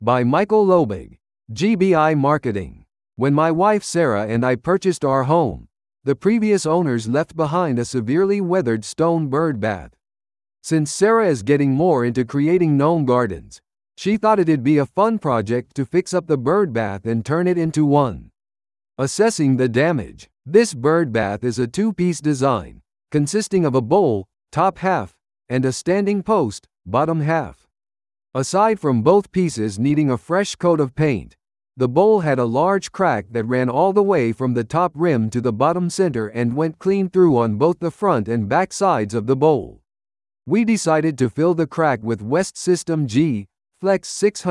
By Michael Lobig. GBI Marketing. When my wife Sarah and I purchased our home, the previous owners left behind a severely weathered stone bird bath. Since Sarah is getting more into creating gnome gardens, she thought it'd be a fun project to fix up the bird bath and turn it into one. Assessing the damage. This bird bath is a two-piece design, consisting of a bowl, top half, and a standing post, bottom half. Aside from both pieces needing a fresh coat of paint, the bowl had a large crack that ran all the way from the top rim to the bottom center and went clean through on both the front and back sides of the bowl. We decided to fill the crack with West System G Flex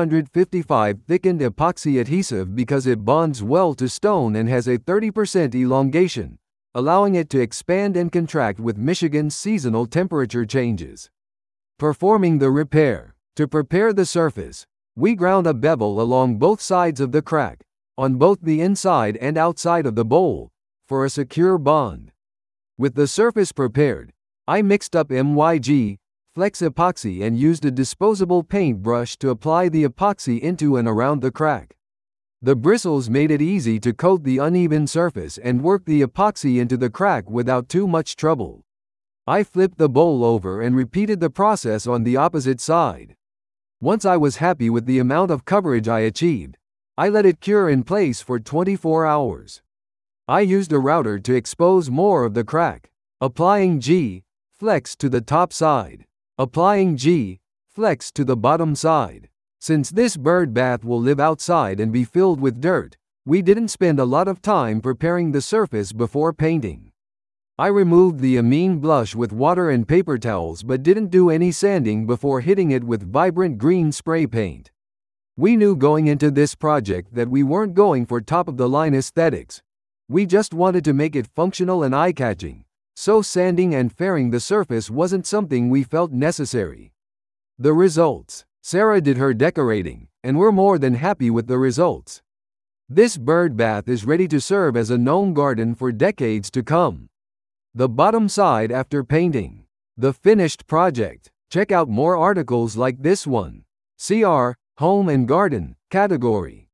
655 thickened epoxy adhesive because it bonds well to stone and has a 30% elongation, allowing it to expand and contract with Michigan's seasonal temperature changes. Performing the repair. To prepare the surface, we ground a bevel along both sides of the crack, on both the inside and outside of the bowl, for a secure bond. With the surface prepared, I mixed up MYG Flex epoxy and used a disposable paint brush to apply the epoxy into and around the crack. The bristles made it easy to coat the uneven surface and work the epoxy into the crack without too much trouble. I flipped the bowl over and repeated the process on the opposite side. Once I was happy with the amount of coverage I achieved, I let it cure in place for 24 hours. I used a router to expose more of the crack, applying G Flex to the top side. Applying G Flex to the bottom side. Since this bird bath will live outside and be filled with dirt, we didn't spend a lot of time preparing the surface before painting. I removed the amine blush with water and paper towels but didn't do any sanding before hitting it with vibrant green spray paint. We knew going into this project that we weren't going for top-of-the-line aesthetics. We just wanted to make it functional and eye-catching, so sanding and fairing the surface wasn't something we felt necessary. The results. Sarah did her decorating, and we're more than happy with the results. This bird bath is ready to serve as a gnome garden for decades to come. The bottom side after painting. The finished project. Check out more articles like this one. CR Home and Garden category.